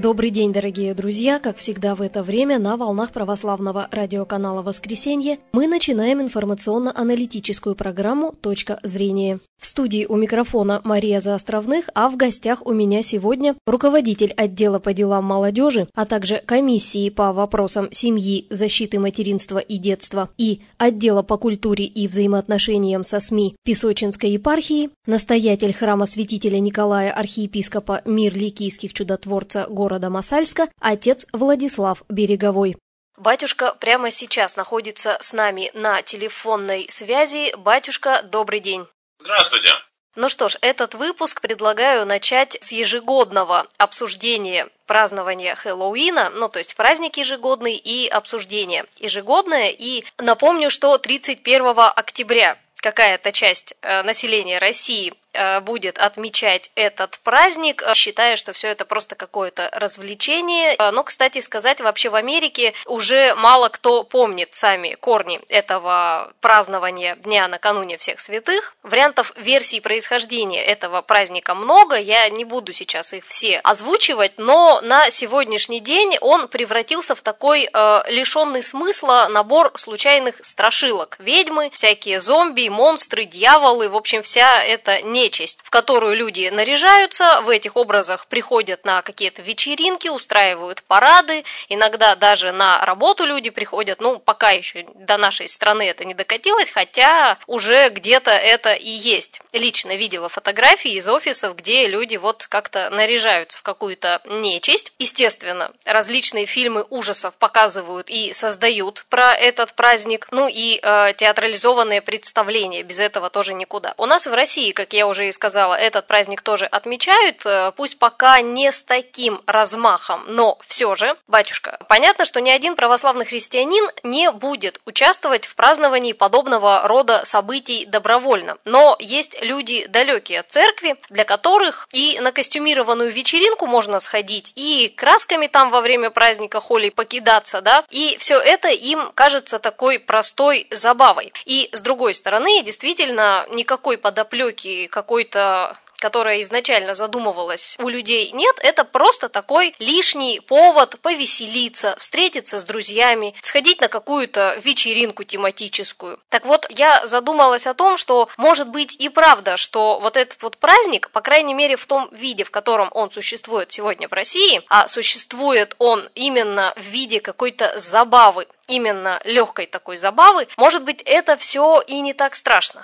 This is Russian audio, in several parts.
Добрый день, дорогие друзья! Как всегда в это время на волнах православного радиоканала «Воскресенье» мы начинаем информационно-аналитическую программу «Точка зрения». В студии у микрофона Мария Заостровных, а в гостях у меня сегодня руководитель отдела по делам молодежи, а также комиссии по вопросам семьи, защиты материнства и детства и отдела по культуре и взаимоотношениям со СМИ Песочинской епархии, настоятель храма святителя Николая архиепископа Мир Ликийских чудотворца города Мосальска, отец Владислав Береговой. Батюшка прямо сейчас находится с нами на телефонной связи. Батюшка, добрый день. Здравствуйте. Ну что ж, этот выпуск предлагаю начать с ежегодного обсуждения празднования Хэллоуина, то есть праздник ежегодный и обсуждение ежегодное. И напомню, что 31 октября какая-то часть населения России будет отмечать этот праздник, считая, что все это просто какое-то развлечение. Но, кстати сказать, вообще в Америке уже мало кто помнит сами корни этого празднования дня накануне всех святых. Вариантов версий происхождения этого праздника много, я не буду сейчас их все озвучивать, но на сегодняшний день он превратился в такой лишенный смысла набор случайных страшилок. Ведьмы, всякие зомби, монстры, дьяволы, в общем, вся эта нечисть, в которую люди наряжаются, в этих образах приходят на какие-то вечеринки, устраивают парады, иногда даже на работу люди приходят, пока еще до нашей страны это не докатилось, хотя уже где-то это и есть. Лично видела фотографии из офисов, где люди вот как-то наряжаются в какую-то нечисть. Естественно, различные фильмы ужасов показывают и создают про этот праздник, и театрализованные представления, без этого тоже никуда. У нас в России, как я уже и сказала, этот праздник тоже отмечают, пусть пока не с таким размахом, но все же, батюшка, понятно, что ни один православный христианин не будет участвовать в праздновании подобного рода событий добровольно, но есть люди далекие от церкви, для которых и на костюмированную вечеринку можно сходить, и красками там во время праздника холли покидаться, и все это им кажется такой простой забавой. И с другой стороны, действительно, никакой подоплеки какой-то, которая изначально задумывалась, у людей нет, это просто такой лишний повод повеселиться, встретиться с друзьями, сходить на какую-то вечеринку тематическую. Так вот, я задумалась о том, что может быть и правда, что вот этот вот праздник, по крайней мере в том виде, в котором он существует сегодня в России, а существует он именно в виде какой-то забавы, именно легкой такой забавы, может быть, это все и не так страшно.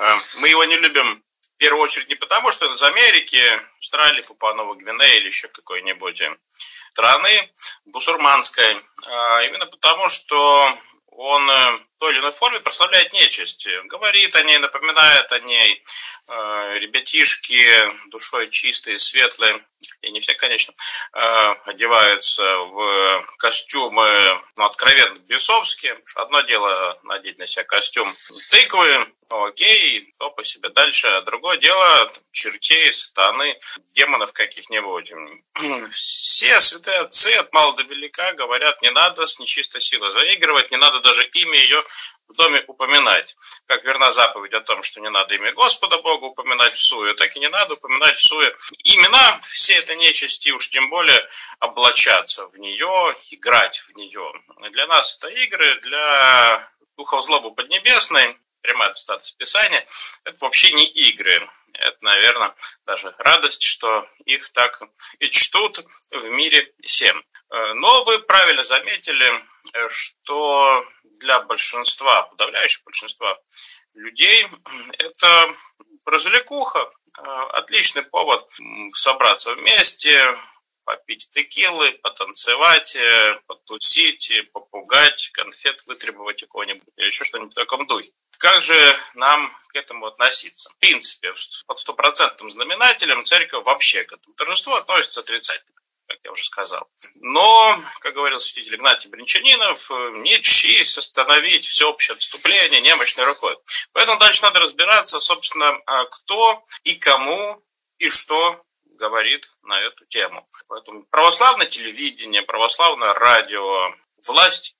Мы его не любим в первую очередь не потому, что он из Америки, Австралии, Папуа-Новой Гвинеи или еще какой-нибудь страны бусурманской, а именно потому, что он в той или иной форме прославляет нечисть, говорит о ней, напоминает о ней. Ребятишки душой чистые, светлые, и не все, конечно, одеваются в костюмы, откровенно бесовские. Одно дело надеть на себя костюм тыквы, окей, то по себе дальше. А другое дело чертей, сатаны, демонов каких-нибудь. Все святые отцы от мала до велика говорят, не надо с нечистой силой заигрывать, не надо даже имя ее в доме упоминать. Как верна заповедь о том, что не надо имя Господа Бога упоминать в суе, так и не надо упоминать в суе имена всей этой нечисти, уж тем более облачаться в нее, играть в нее. Для нас это игры, для духов злобы поднебесной, прямая цитата из Писания, это вообще не игры. Это, наверное, даже радость, что их так и чтут в мире всем. Но вы правильно заметили, что для большинства, подавляющего большинства людей, это развлекуха, отличный повод собраться вместе, попить текилы, потанцевать, потусить, попугать, конфет вытребовать какого-нибудь, или еще что-нибудь в таком духе. Как же нам к этому относиться? В принципе, под стопроцентным знаменателем церковь вообще к этому торжеству относится отрицательно, как я уже сказал. Но, как говорил святитель Игнатий Бринчанинов, не честь остановить всеобщее отступление немощной рукой. Поэтому дальше надо разбираться, собственно, кто и кому и что говорит на эту тему. Поэтому православное телевидение, православное радио, власть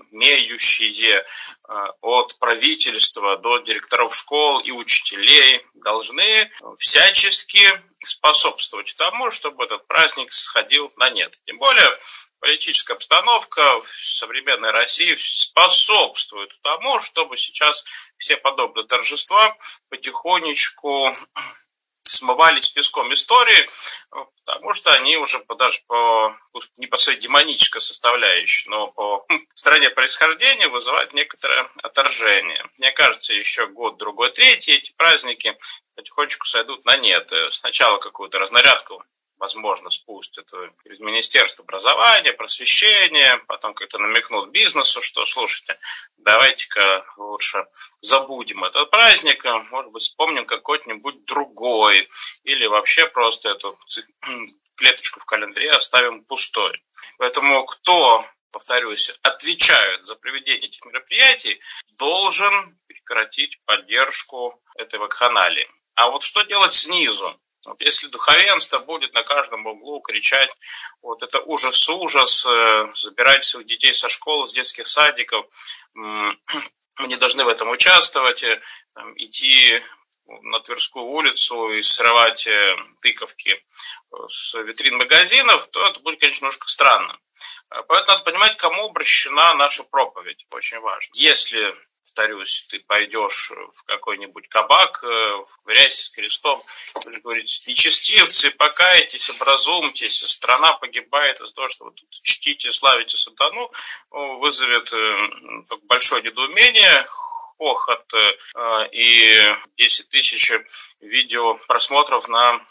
имеющие от правительства до директоров школ и учителей должны всячески способствовать тому, чтобы этот праздник сходил на нет. Тем более политическая обстановка в современной России способствует тому, чтобы сейчас все подобные торжества потихонечку смывались песком истории, потому что они уже даже не по своей демонической составляющей, но по стране происхождения вызывают некоторое отторжение. Мне кажется, еще год, другой, третий эти праздники потихонечку сойдут на нет. Сначала какую-то разнарядку, возможно, спустят из Министерства образования, просвещения, потом как-то намекнут бизнесу, что, слушайте, давайте-ка лучше забудем этот праздник, может быть, вспомним какой-нибудь другой, или вообще просто эту клеточку в календаре оставим пустой. Поэтому кто, повторюсь, отвечает за проведение этих мероприятий, должен прекратить поддержку этой вакханалии. А вот что делать снизу? Вот если духовенство будет на каждом углу кричать, вот это ужас, забирать своих детей со школы, с детских садиков, мы не должны в этом участвовать, идти на Тверскую улицу и срывать тыковки с витрин магазинов, то это будет, конечно, немножко странно. Поэтому надо понимать, к кому обращена наша проповедь, очень важно. Если, повторюсь, ты пойдешь в какой-нибудь кабак, ковыряйся с крестом, будешь говорить: нечестивцы, покайтесь, образумьтесь, страна погибает из-за того, что вы тут чтите, славите сатану, вызовет большое недоумение, хохот и 10 тысяч видео просмотров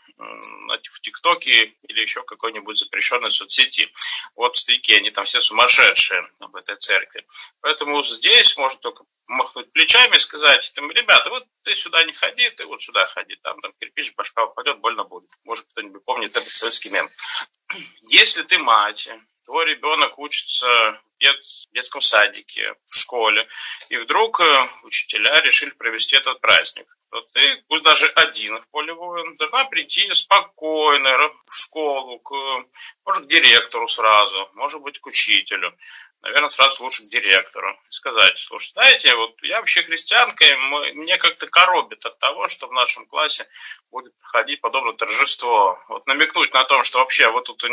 в ТикТоке или еще какой-нибудь запрещенной соцсети. Вот старики, они там все сумасшедшие об этой церкви. Поэтому здесь можно только махнуть плечами и сказать: ребята, вот ты сюда не ходи, ты вот сюда ходи, там кирпич в башка упадет, больно будет. Может, кто-нибудь помнит этот советский мем. Если ты мать, твой ребенок учится в детском садике, в школе, и вдруг учителя решили провести этот праздник, то ты, пусть даже один в поле воин, должна прийти спокойно в школу, может, к директору сразу, может быть, к учителю. Наверное, сразу лучше к директору. И сказать: слушай, знаете, вот я вообще христианка, и мне как-то коробит от того, что в нашем классе будет проходить подобное торжество. Вот намекнуть на то, что вообще вы тут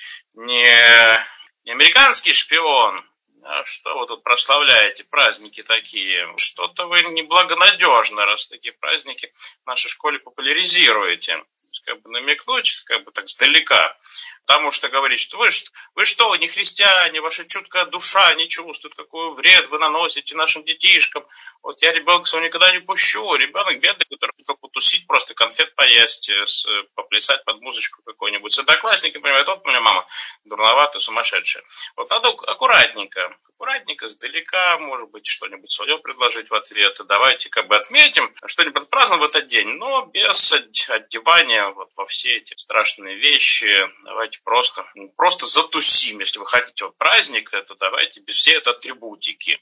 не американский шпион, а что вы тут прославляете, праздники такие? Что-то вы неблагонадежно, раз такие праздники в нашей школе популяризируете. Намекнуть, так сдалека. Потому что говорить, что вы что, вы не христиане, ваша чуткая душа не чувствует, какой вред вы наносите нашим детишкам. Вот я ребенка своего никогда не пущу. Ребенок бедный, который хотел потусить, просто конфет поесть, поплясать под музычку какой-нибудь. С одноклассниками понимают: вот у меня мама дурноватая, сумасшедшая. Вот надо аккуратненько, сдалека, может быть, что-нибудь свое предложить в ответ. Давайте отметим, что-нибудь празднуем в этот день, но без одевания во все эти страшные вещи. Давайте просто затусим. Если вы хотите праздник, то давайте без всей этой атрибутики.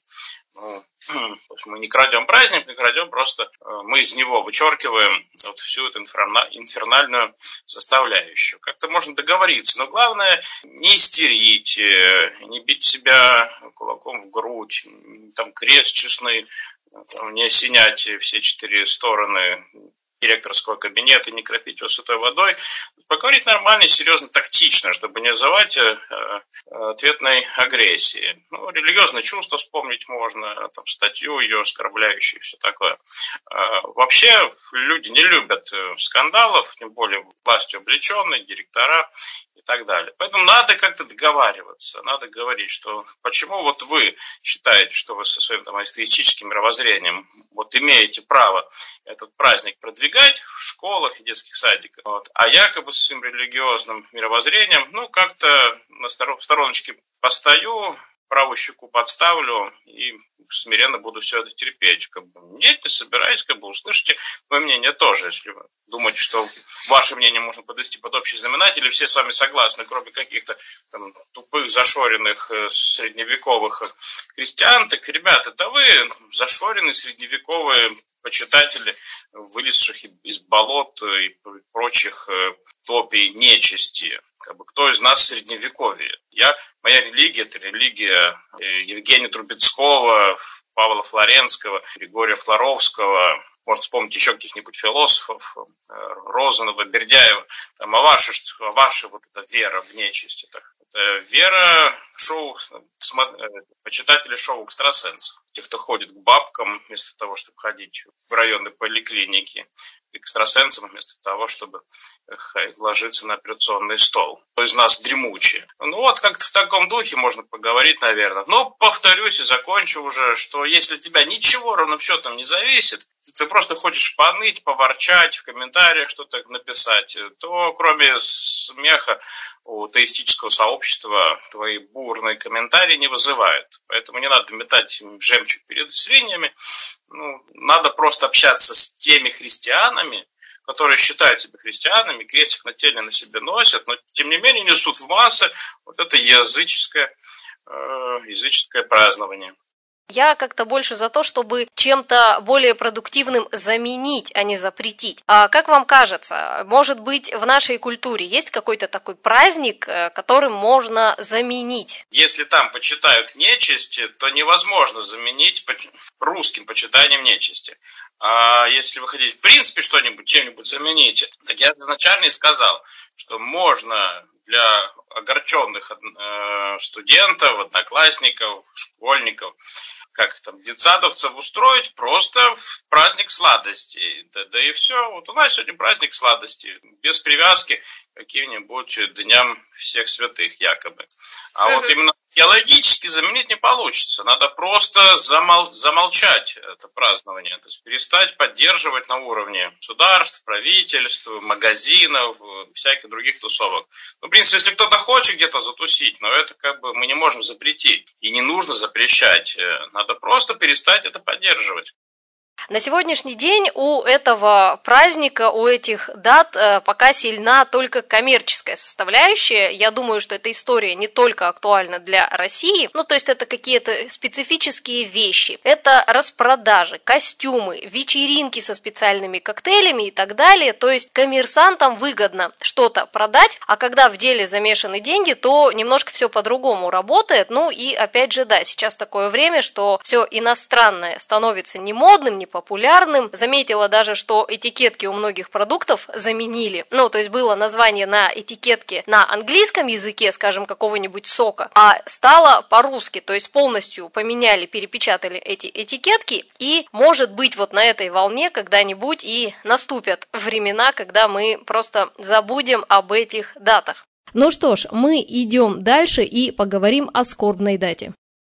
Мы не крадем праздник, не крадем, просто мы из него вычеркиваем всю эту инфернальную составляющую. Как-то можно договориться, но главное не истерить, не бить себя кулаком в грудь, крест честный, не осенять все 4 стороны директорского кабинета, не кропить его святой водой. Поговорить нормально, серьезно, тактично, чтобы не вызывать ответной агрессии. Религиозные чувства вспомнить можно, статью ее оскорбляющую и все такое. Вообще люди не любят скандалов, тем более властью облеченные, директора и так далее. Поэтому надо как-то договариваться, надо говорить, что почему вы считаете, что вы со своим атеистическим мировоззрением имеете право этот праздник продвигать в школах и детских садиках, а якобы со своим религиозным мировоззрением, как-то на стороночке постою, правую щеку подставлю и смиренно буду все это терпеть. Нет, не собираюсь, услышите мое мнение тоже. Если вы думаете, что ваше мнение можно подвести под общий знаменатель, все с вами согласны, кроме каких-то тупых, зашоренных, средневековых христиан, так, ребята, это вы зашоренные, средневековые почитатели, вылезших из болот и прочих топий нечисти. Кто из нас средневековье? Моя религия – это религия Евгения Трубецкого, Павла Флоренского, Григория Флоровского, Можно вспомнить еще каких-нибудь философов, Розанова, Бердяева, там, а ваша вот эта вера в нечисть, это вера почитателей шоу экстрасенсов, тех, кто ходит к бабкам вместо того, чтобы ходить в районной поликлинике, к экстрасенсам вместо того, чтобы ложиться на операционный стол. Кто из нас дремучие? Ну вот как-то в таком духе можно поговорить, наверное. Но повторюсь и закончу уже, что если от тебя ничего ровным счетом не зависит, ты просто хочешь поныть, поворчать, в комментариях что-то написать, то кроме смеха у теистического сообщества твои бурные комментарии не вызывают. Поэтому не надо метать жемчуг перед свиньями. Надо просто общаться с теми христианами, которые считают себя христианами, крестик на теле на себе носят, но тем не менее несут в массы вот это языческое празднование. Я как-то больше за то, чтобы чем-то более продуктивным заменить, а не запретить. А как вам кажется, может быть, в нашей культуре есть какой-то такой праздник, которым можно заменить? Если там почитают нечисти, то невозможно заменить русским почитанием нечисти. А если вы хотите, в принципе, что-нибудь чем-нибудь заменить, так я изначально и сказал, что можно для огорченных студентов, одноклассников, школьников, как там, детсадовцев устроить просто в праздник сладостей. Да и все. Вот у нас сегодня праздник сладостей, без привязки к каким-нибудь дням всех святых якобы. А вот именно теологически заменить не получится. Надо просто замолчать это празднование. То есть перестать поддерживать на уровне государств, правительств, магазинов, всяких других тусовок. В принципе, если кто-то хочет где-то затусить, но это мы не можем запретить. И не нужно запрещать. Надо просто перестать это поддерживать. На сегодняшний день у этого праздника, у этих дат пока сильна только коммерческая составляющая. Я думаю, что эта история не только актуальна для России, то есть это какие-то специфические вещи. Это распродажи, костюмы, вечеринки со специальными коктейлями и так далее. То есть коммерсантам выгодно что-то продать, а когда в деле замешаны деньги, то немножко все по-другому работает. И опять же, да, сейчас такое время, что все иностранное становится не модным, не популярным. Заметила даже, что этикетки у многих продуктов заменили. То есть было название на этикетке на английском языке, скажем, какого-нибудь сока, а стало по-русски. То есть полностью поменяли, перепечатали эти этикетки. И, может быть, вот на этой волне когда-нибудь и наступят времена, когда мы просто забудем об этих датах. Ну что ж, мы идем дальше и поговорим о скорбной дате.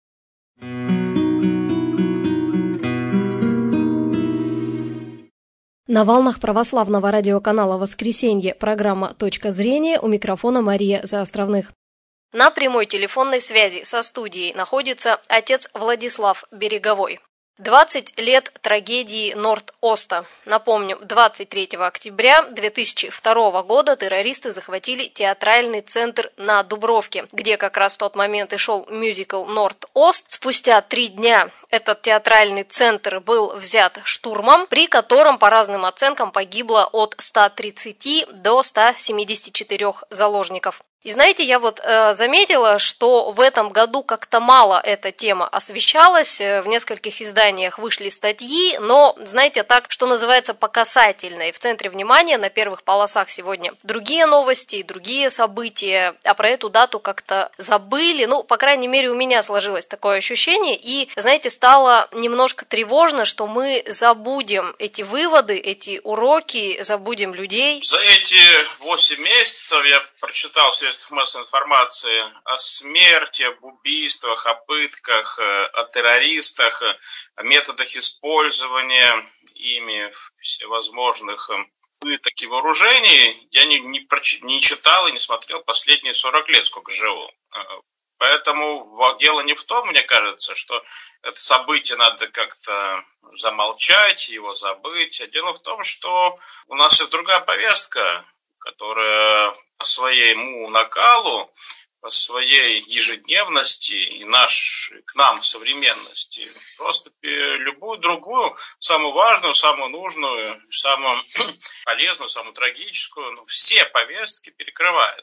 На волнах православного радиоканала «Воскресенье» программа «Точка зрения», у микрофона Мария Заостровных. На прямой телефонной связи со студией находится отец Владислав Береговой. 20 лет трагедии Норд-Оста. Напомню, 23 октября 2002 года террористы захватили театральный центр на Дубровке, где как раз в тот момент и шел мюзикл Норд-Ост. Спустя 3 дня этот театральный центр был взят штурмом, при котором по разным оценкам погибло от 130 до 174 заложников. И знаете, я заметила, что в этом году как-то мало эта тема освещалась, в нескольких изданиях вышли статьи, но, знаете, так, что называется, по касательной. В центре внимания на первых полосах сегодня другие новости, другие события, а про эту дату как-то забыли. По крайней мере, у меня сложилось такое ощущение, и, знаете, стало немножко тревожно, что мы забудем эти выводы, эти уроки, забудем людей. За эти 8 месяцев я прочитал в средствах массовой информации о смерти, об убийствах, о пытках, о террористах, о методах использования ими всевозможных пыток и вооружений. Я не читал и не смотрел последние 40 лет, сколько живу. Поэтому дело не в том, мне кажется, что это событие надо как-то замолчать, его забыть. А дело в том, что у нас есть другая повестка, которая по своему накалу, по своей ежедневности и к нам современности просто любую другую, самую важную, самую нужную, самую полезную, самую трагическую, все повестки перекрывает.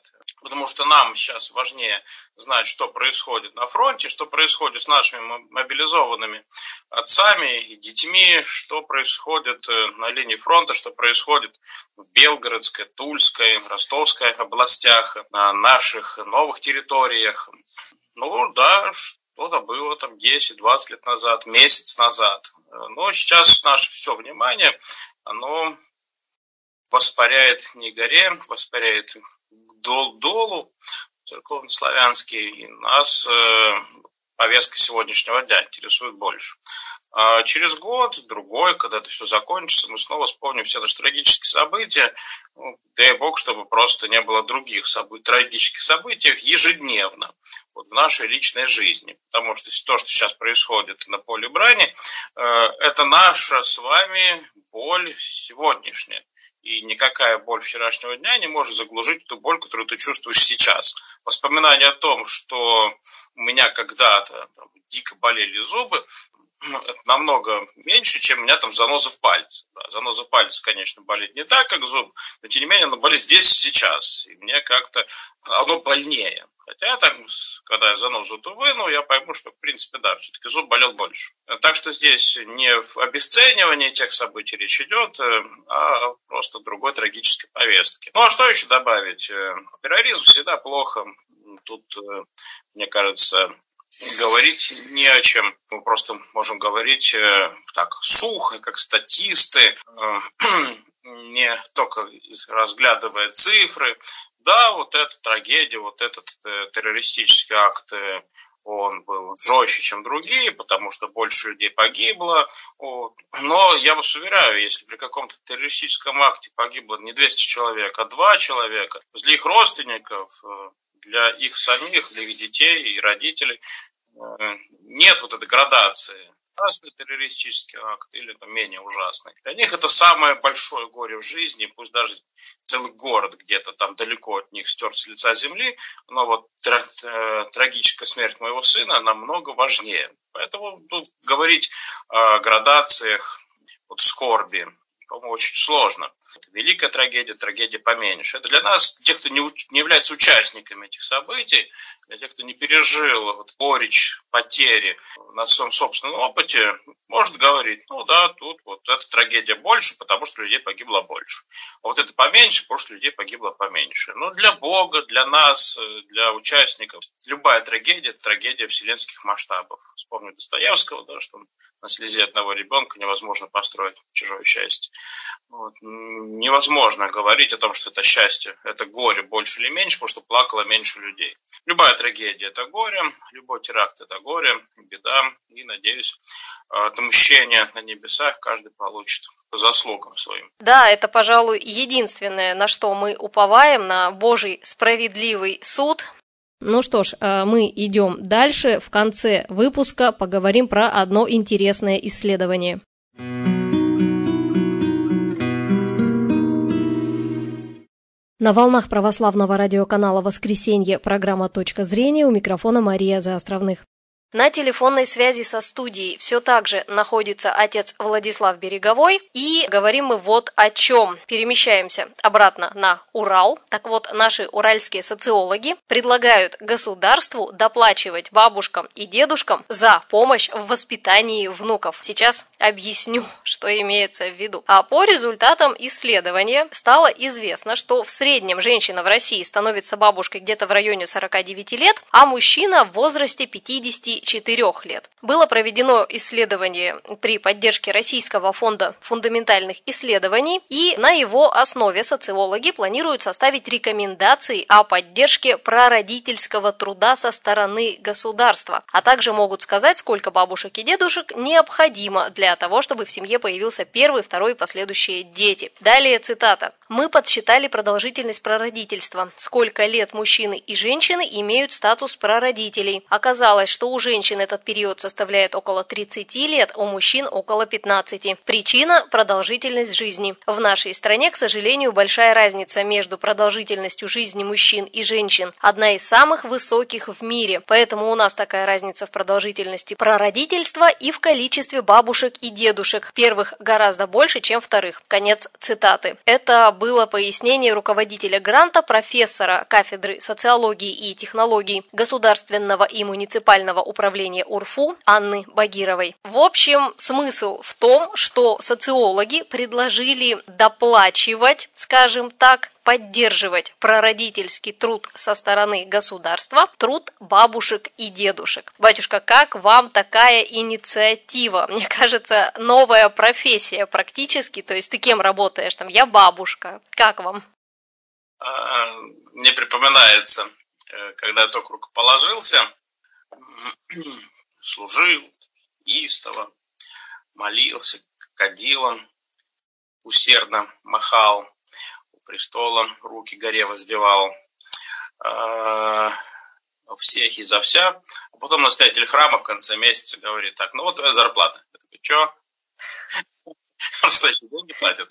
Потому что нам сейчас важнее знать, что происходит на фронте, что происходит с нашими мобилизованными отцами и детьми, что происходит на линии фронта, что происходит в Белгородской, Тульской, Ростовской областях, на наших новых территориях. Ну да, что-то было там 10-20 лет назад, месяц назад. Но сейчас наше все внимание, оно воспаряет не горе, воспаряет долу церковнославянский, и нас повестка сегодняшнего дня интересует больше. А через год, другой, когда это все закончится, мы снова вспомним все наши трагические события. Дай Бог, чтобы просто не было других трагических событий ежедневно в нашей личной жизни. Потому что то, что сейчас происходит на поле брани, это наша с вами боль сегодняшняя. И никакая боль вчерашнего дня не может заглушить ту боль, которую ты чувствуешь сейчас. Воспоминание о том, что у меня когда-то дико болели зубы, это намного меньше, чем у меня там заноза в пальце. Да, заноза в пальце, конечно, болит не так, как зуб, но тем не менее она болит здесь и сейчас. И мне как-то оно больнее. Хотя там, когда я занозу эту вынул, я пойму, что в принципе да, все-таки зуб болел больше. Так что здесь не в обесценивании тех событий речь идет, а просто другой трагической повестки. Ну а что еще добавить? Терроризм всегда плохо. Тут, мне кажется, говорить не о чем. Мы просто можем говорить так сухо, как статисты, не только разглядывая цифры. Да, вот эта трагедия, вот этот террористический акт, он был жестче, чем другие, потому что больше людей погибло. Но я вас уверяю, если при каком-то террористическом акте погибло не 200 человек, а 2 человека, для их родственников, для их самих, для их детей и родителей нет вот этой градации. Ужасный террористический акт или менее ужасный. Для них это самое большое горе в жизни, пусть даже целый город где-то там далеко от них стер с лица земли, но вот трагическая смерть моего сына намного важнее. Поэтому тут говорить о градациях вот, скорби, по-моему, очень сложно. Это великая трагедия, трагедия поменьше. Это для нас, тех, кто не является участниками этих событий, для тех, кто не пережил вот, горечь, потери на своем собственном опыте, может говорить, ну да, тут вот эта трагедия больше, потому что людей погибло больше. А вот это поменьше, потому что людей погибло поменьше. Но для Бога, для нас, для участников, любая трагедия – это трагедия вселенских масштабов. Вспомню Достоевского, да, что на слезе одного ребенка невозможно построить чужое счастье. Вот. Невозможно говорить о том, что это счастье, это горе больше или меньше, потому что плакало меньше людей. Любая трагедия – это горе, любой теракт – это горе, беда. И, надеюсь, отмщение на небесах каждый получит по заслугам своим. Да, это, пожалуй, единственное, на что мы уповаем, на Божий справедливый суд. Ну что ж, мы идем дальше. В конце выпуска поговорим про одно интересное исследование. На волнах православного радиоканала «Воскресенье» программа «Точка зрения», у микрофона Мария Заостровных. На телефонной связи со студией все так же находится отец Владислав Береговой, и говорим мы вот о чем. Перемещаемся обратно на Урал. Так вот, наши уральские социологи предлагают государству доплачивать бабушкам и дедушкам за помощь в воспитании внуков. Сейчас объясню, что имеется в виду. А по результатам исследования стало известно, что в среднем женщина в России становится бабушкой где-то в районе 49 лет, а мужчина в возрасте 54 лет. Было проведено исследование при поддержке Российского фонда фундаментальных исследований, и на его основе социологи планируют составить рекомендации о поддержке прародительского труда со стороны государства, а также могут сказать, сколько бабушек и дедушек необходимо для того, чтобы в семье появился первый, второй и последующие дети. Далее цитата. «Мы подсчитали продолжительность прародительства. Сколько лет мужчины и женщины имеют статус прародителей. Оказалось, что у женщин этот период составляет около 30 лет, у мужчин около 15. Причина – продолжительность жизни. В нашей стране, к сожалению, большая разница между продолжительностью жизни мужчин и женщин. Одна из самых высоких в мире. Поэтому у нас такая разница в продолжительности прародительства и в количестве бабушек и дедушек. Первых гораздо больше, чем вторых». Конец цитаты. Это было пояснение руководителя гранта, профессора кафедры социологии и технологий Государственного и муниципального управления УРФУ Анны Багировой. В общем, смысл в том, что социологи предложили доплачивать, скажем так, поддерживать прародительский труд со стороны государства, труд бабушек и дедушек. Батюшка, как вам такая инициатива? Мне кажется, новая профессия практически. То есть ты кем работаешь? Там, я бабушка. Как вам? Мне припоминается, когда я только рукоположился, служил истово, молился, кадилом, усердно махал престола, руки горе воздевал, всех и за вся. А потом настоятель храма в конце месяца говорит: так, ну вот твоя зарплата. Я такой: чё? Что еще деньги платят?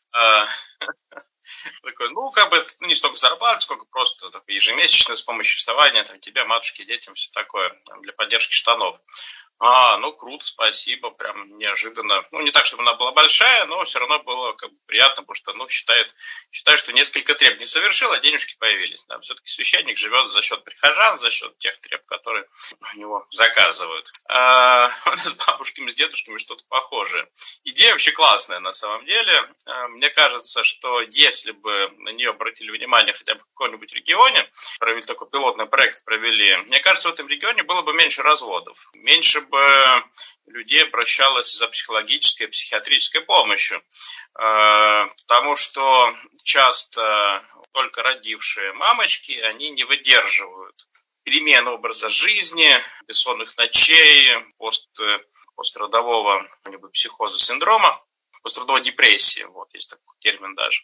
Такой, ну, как бы не столько зарплаты, сколько просто ежемесячное вспомоществование, там, тебе, матушке, детям, все такое, там, для поддержки штанов. Ну, круто, спасибо, прям неожиданно. Ну, не так, чтобы она была большая, но все равно было как бы приятно, потому что, ну, считаю, что несколько треб не совершил, а денежки появились. Да. Все-таки священник живет за счет прихожан, за счет тех треб, которые у него заказывают. С бабушками, с дедушками что-то похожее. Идея вообще классная на самом деле. Мне кажется, что если бы на нее обратили внимание хотя бы в каком-нибудь регионе, провели такой пилотный проект, мне кажется, в этом регионе было бы меньше разводов, меньше бы людей обращалось за психологической и психиатрической помощью, потому что часто только родившие мамочки, они не выдерживают перемен образа жизни, бессонных ночей, постродового психоза, синдрома, пострадовой депрессии, вот есть такой термин даже.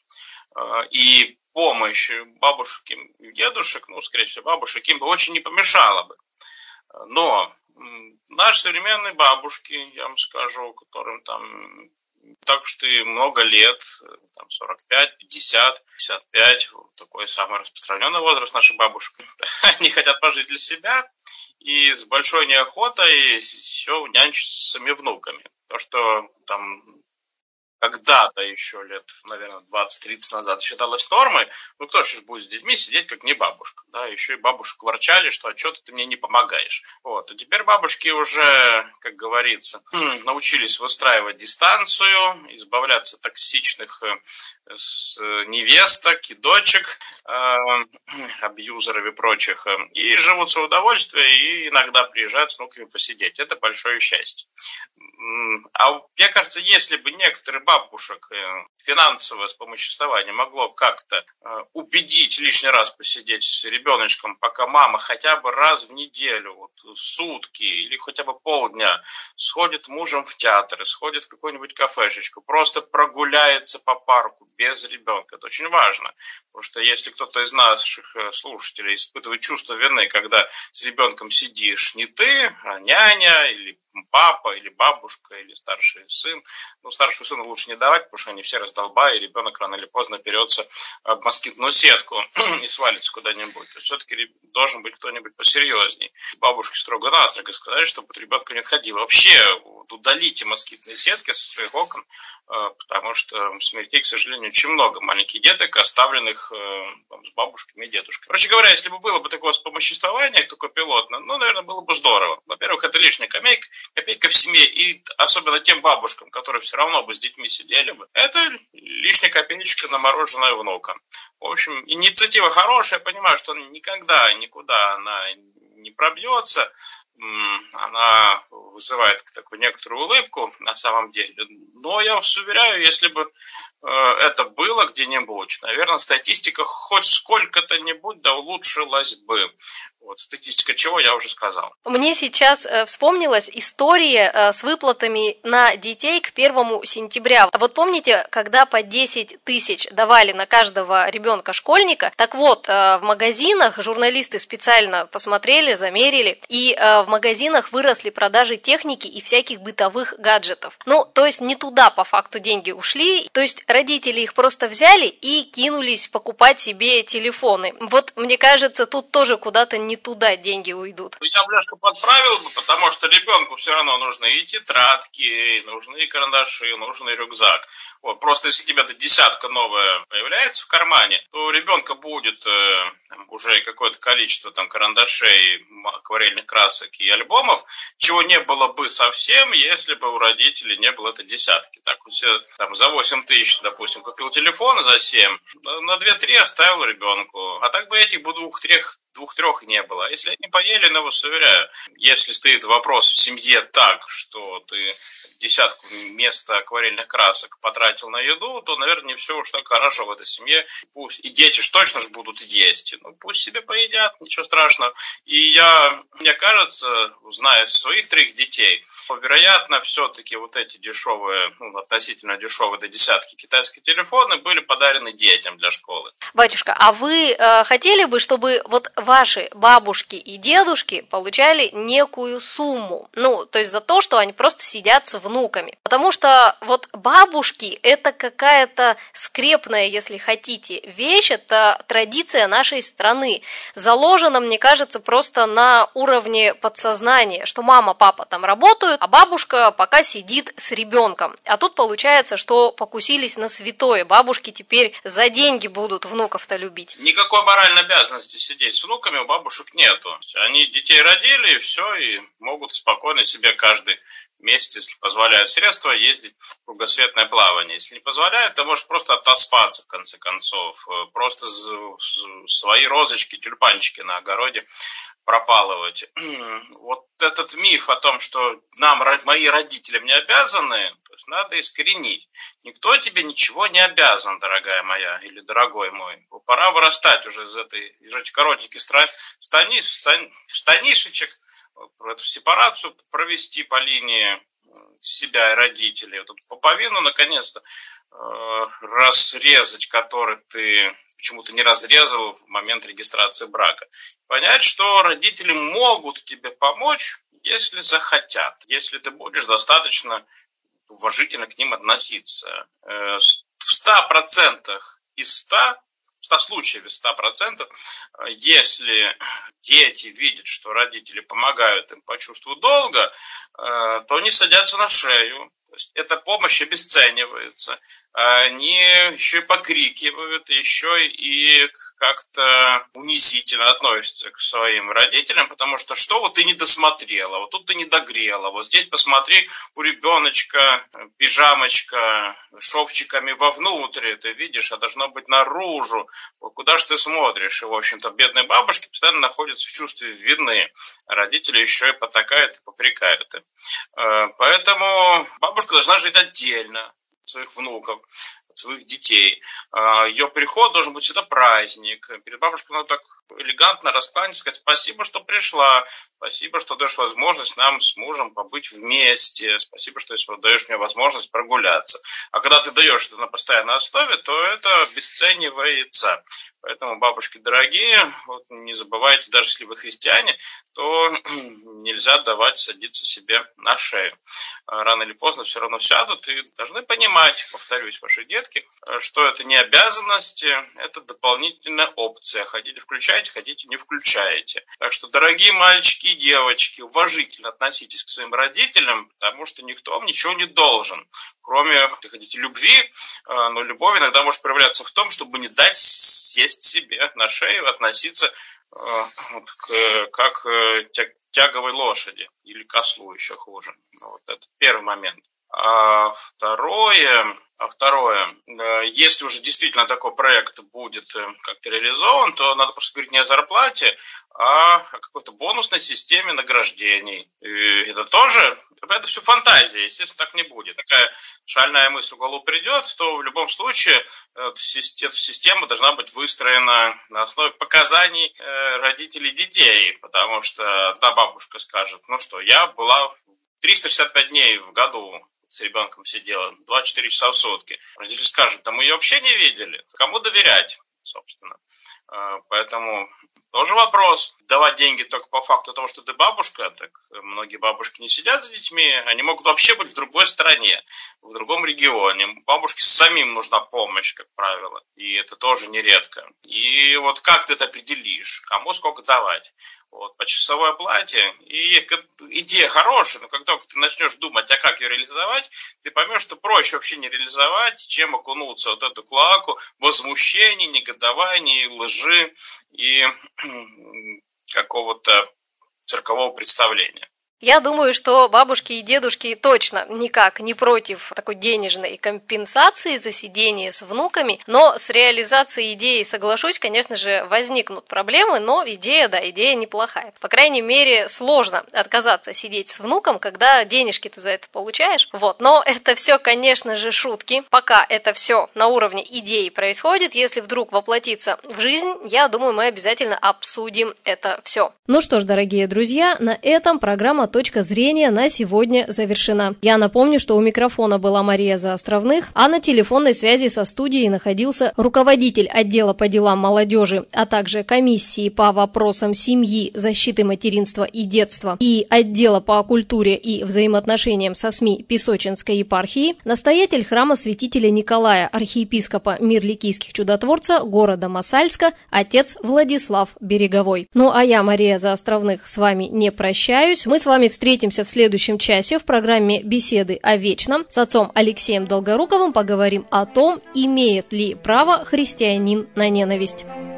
И помощь бабушек и дедушек, ну, скорее всего, бабушек им бы очень не помешала бы. Но наши современные бабушки, я вам скажу, которым там так что и много лет, там 45, 50, 55, вот такой самый распространенный возраст наших бабушек, они хотят пожить для себя и с большой неохотой еще нянчиться с своими внуками. То, что там когда-то еще лет, наверное, 20-30 назад считалось нормой, ну кто же будет с детьми сидеть, как не бабушка, да, еще и бабушек ворчали, что что-то ты мне не помогаешь. Вот, и теперь бабушки уже, как говорится, научились выстраивать дистанцию, избавляться от токсичных невесток и дочек, абьюзеров и прочих, и живут в свое удовольствие, и иногда приезжают с внуками посидеть. Это большое счастье. А мне кажется, если бы некоторые бабушек финансовое вспомоществование могло как-то убедить лишний раз посидеть с ребеночком, пока мама хотя бы раз в неделю, вот, сутки или хотя бы полдня сходит мужем в театр, сходит в какую-нибудь кафешечку, просто прогуляется по парку без ребенка. Это очень важно, потому что если кто-то из наших слушателей испытывает чувство вины, когда с ребенком сидишь не ты, а няня или папа, или бабушка, или старший сын. Ну, старшего сына лучше не давать, потому что они все раздолбая, и ребенок рано или поздно оперется об москитную сетку и свалится куда-нибудь. То есть все-таки должен быть кто-нибудь посерьезней. Бабушке строго-настрого сказали, чтобы ребенка не отходило. Вообще, удалите москитные сетки со своих окон, потому что смертей, к сожалению, очень много маленьких деток, оставленных с бабушками и дедушками. Короче говоря, если бы было бы такое вспомоществование, такое пилотное, ну, наверное, было бы здорово. Во-первых, это лишняя копейка в семье, и особенно тем бабушкам, которые все равно бы с детьми сидели бы, это лишняя копеечка на мороженое внукам. В общем, инициатива хорошая, я понимаю, что никогда, никуда она не пробьется, она вызывает такую некоторую улыбку на самом деле, но я вас уверяю, если бы это было где-нибудь, наверное, статистика хоть сколько-то-нибудь да улучшилась бы. Вот, статистика чего, я уже сказал. Мне сейчас вспомнилась история с выплатами на детей к 1 сентября. Вот помните, когда по 10 тысяч давали на каждого ребенка-школьника? Так вот, в магазинах журналисты специально посмотрели, замерили, и в магазинах выросли продажи техники и всяких бытовых гаджетов. Ну, то есть не туда по факту деньги ушли, то есть родители их просто взяли и кинулись покупать себе телефоны. Вот, мне кажется, тут тоже куда-то не туда деньги уйдут? Я бы немножко подправил бы, потому что ребенку все равно нужны и тетрадки, нужны и карандаши, нужен и рюкзак. Вот, просто если у тебя десятка новая появляется в кармане, то у ребенка будет уже какое-то количество карандашей, акварельных красок и альбомов, чего не было бы совсем, если бы у родителей не было этой десятки. Так вот, за 8 тысяч, допустим, купил телефон, за 7, на 2-3 оставил ребенку. А так бы этих бы двух-трех не было. А если они поели, я вас уверяю, если стоит вопрос в семье так, что ты десятку вместо акварельных красок потратил на еду, то, наверное, не все уж так хорошо в этой семье. Пусть и дети точно же будут есть. Пусть себе поедят, ничего страшного. И мне кажется, зная своих 3 детей, вероятно, все-таки вот эти дешевые, относительно дешевые до десятки китайские телефоны были подарены детям для школы. Батюшка, а вы хотели бы, чтобы вот ваши бабушки и дедушки получали некую сумму? То есть за то, что они просто сидят с внуками. Потому что вот бабушки – это какая-то скрепная, если хотите, вещь, это традиция нашей страны. Заложена, мне кажется, просто на уровне подсознания, что мама, папа там работают, а бабушка пока сидит с ребенком. А тут получается, что покусились на святое. Бабушки теперь за деньги будут внуков-то любить. Никакой моральной обязанности сидеть с внуками у бабушек нету. Они детей родили, и все, и могут спокойно себе каждый месяц, если позволяют средства, ездить в кругосветное плавание. Если не позволяют, то можешь просто отоспаться, в конце концов. Просто свои розочки, тюльпанчики на огороде пропалывать. Вот этот миф о том, что мои родители мне обязаны, то есть надо искоренить. Никто тебе ничего не обязан, дорогая моя или дорогой мой. Пора вырастать уже из этих коротеньких штанишечек, эту сепарацию провести по линии себя и родителей. Вот эту пуповину, наконец-то, разрезать, который ты почему-то не разрезал в момент регистрации брака. Понять, что родители могут тебе помочь, если захотят, если ты будешь достаточно уважительно к ним относиться. В 100% из 100 случаев из 100%, если дети видят, что родители помогают им по чувству долга, то они садятся на шею. То есть эта помощь обесценивается. Они еще и покрикивают, еще и как-то унизительно относятся к своим родителям, потому что вот ты не досмотрела, вот тут ты не догрела, вот здесь посмотри, у ребеночка пижамочка шовчиками вовнутрь, ты видишь, а должно быть наружу, вот куда же ты смотришь? И, в общем-то, бедные бабушки постоянно находятся в чувстве вины, а родители еще и потакают и попрекают им. Поэтому бабушка должна жить отдельно от своих внуков, от своих детей. Ее приход должен быть всегда праздник. Перед бабушкой надо так элегантно раскланяться, сказать: спасибо, что пришла, спасибо, что даешь возможность нам с мужем побыть вместе, спасибо, что даешь мне возможность прогуляться. А когда ты даешь это на постоянной основе, то это обесценивается. Поэтому, бабушки дорогие, не забывайте, даже если вы христиане, то нельзя давать садиться себе на шею. Рано или поздно все равно сядут и должны понимать, повторюсь, ваши детки, что это не обязанность, это дополнительная опция. Хотите включаете, хотите не включаете. Так что, дорогие мальчики и девочки, уважительно относитесь к своим родителям, потому что никто вам ничего не должен. Кроме, если хотите, любви, но любовь иногда может проявляться в том, чтобы не дать сесть себе на шею, относиться как к тяговой лошади или к ослу, еще хуже. Это первый момент. А второе, если уже действительно такой проект будет как-то реализован, то надо просто говорить не о зарплате, а о какой-то бонусной системе награждений. И это все фантазия, естественно, так не будет. Такая шальная мысль в голову придет, то в любом случае эта система должна быть выстроена на основе показаний родителей детей, потому что одна бабушка скажет: я была 365 дней в году с ребенком сидела, 24 часа в сутки. Родители скажут: мы ее вообще не видели. Кому доверять, собственно? Поэтому тоже вопрос. Давать деньги только по факту того, что ты бабушка, так многие бабушки не сидят за детьми, они могут вообще быть в другой стране, в другом регионе. Бабушке самим нужна помощь, как правило, и это тоже нередко. И вот как ты это определишь, кому сколько давать? Вот, почасовой оплате. И идея хорошая, но как только ты начнешь думать, а как ее реализовать, ты поймешь, что проще вообще не реализовать, чем окунуться в вот эту клоаку возмущений, негодований, лжи и какого-то циркового представления. Я думаю, что бабушки и дедушки точно никак не против такой денежной компенсации за сидение с внуками, но с реализацией идеи, соглашусь, конечно же, возникнут проблемы, но идея неплохая. По крайней мере, сложно отказаться сидеть с внуком, когда денежки ты за это получаешь. Вот, но это все, конечно же, шутки. Пока это все на уровне идеи происходит, если вдруг воплотиться в жизнь, я думаю, мы обязательно обсудим это все. Ну что ж, дорогие друзья, на этом программа «Точка зрения» на сегодня завершена. Я напомню, что у микрофона была Мария Заостровных, а на телефонной связи со студией находился руководитель отдела по делам молодежи, а также комиссии по вопросам семьи, защиты материнства и детства и отдела по культуре и взаимоотношениям со СМИ Песочинской епархии, настоятель храма святителя Николая, архиепископа Мирликийских чудотворца города Мосальска, отец Владислав Береговой. Ну а я, Мария Заостровных, с вами не прощаюсь. Мы с вами встретимся в следующем часе в программе «Беседы о вечном». С отцом Алексеем Долгоруковым поговорим о том, имеет ли право христианин на ненависть.